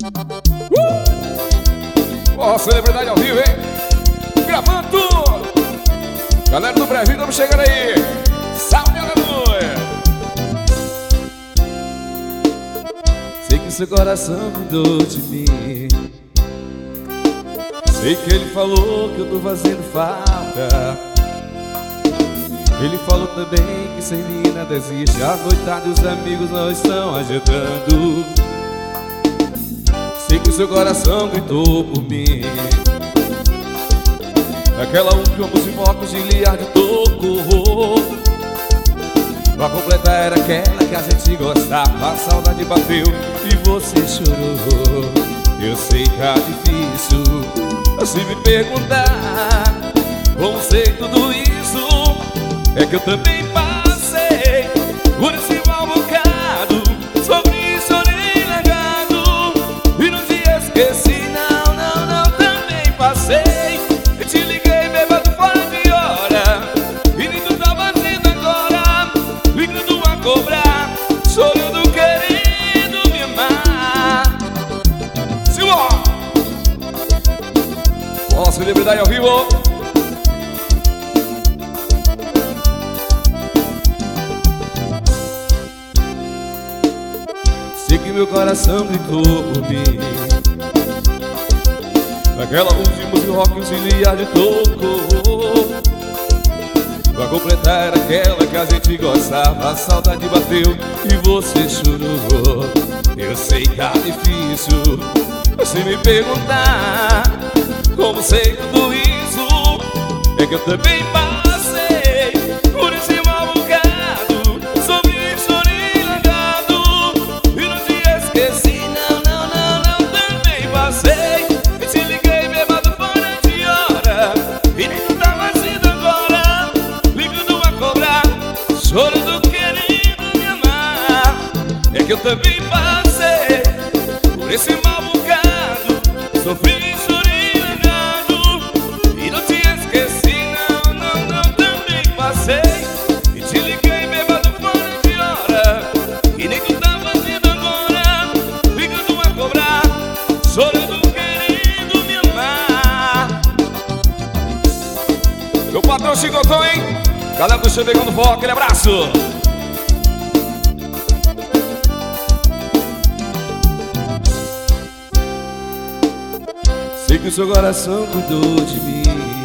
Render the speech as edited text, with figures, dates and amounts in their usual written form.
Ó, celebridade ao vivo, hein? Gravando tudo. Galera do Brasil, vamos chegando aí. Salve, aleluia. Sei que seu coração cuidou de mim. Sei que ele falou que eu tô fazendo falta. Ele falou também que sem mim nada existe. A noitada e os amigos não estão ajeitando. Sei que seu coração gritou por mim. Aquela última música óculos de liar de toco. Pra completar era aquela que a gente gostava. A saudade bateu e você chorou. Eu sei que é difícil. Se me perguntar como sei tudo isso, é que eu também passei por esse mal bocado. Sofri, chorei, largado e não te esqueci, não, não, não. Também passei e te liguei bêbado fora de hora e nem tu tá fazendo agora, ligando a cobrar, chorando querendo me amar. Simbora! Ó, celebridade ao vivo. Sei que meu coração gritou por mim. Aquela última de rock auxiliar de toco. Pra completar era aquela que a gente gostava. A saudade bateu e você chorou. Eu sei que tá difícil. Se me perguntar como sei tudo isso, é que eu também passei por esse mal bocado. Sofri, chorei, largado e não te esqueci, não, não, não, não. Também passei e te liguei bêbado fora de hora e nem tu tá fazendo agora, ligando a cobrar, chorando querendo me amar. É que eu também passei por esse mal bocado. Sofri, chorei, largado e não te esqueci, não, não, não. Também passei e te liguei bêbado fora de hora e nem tu tá fazendo agora, ligando a cobrar, chorando querendo me amar. Meu patrão Chicotão, hein? Galera do show pegando foco, aquele abraço. Sei que o seu coração cuidou de mim.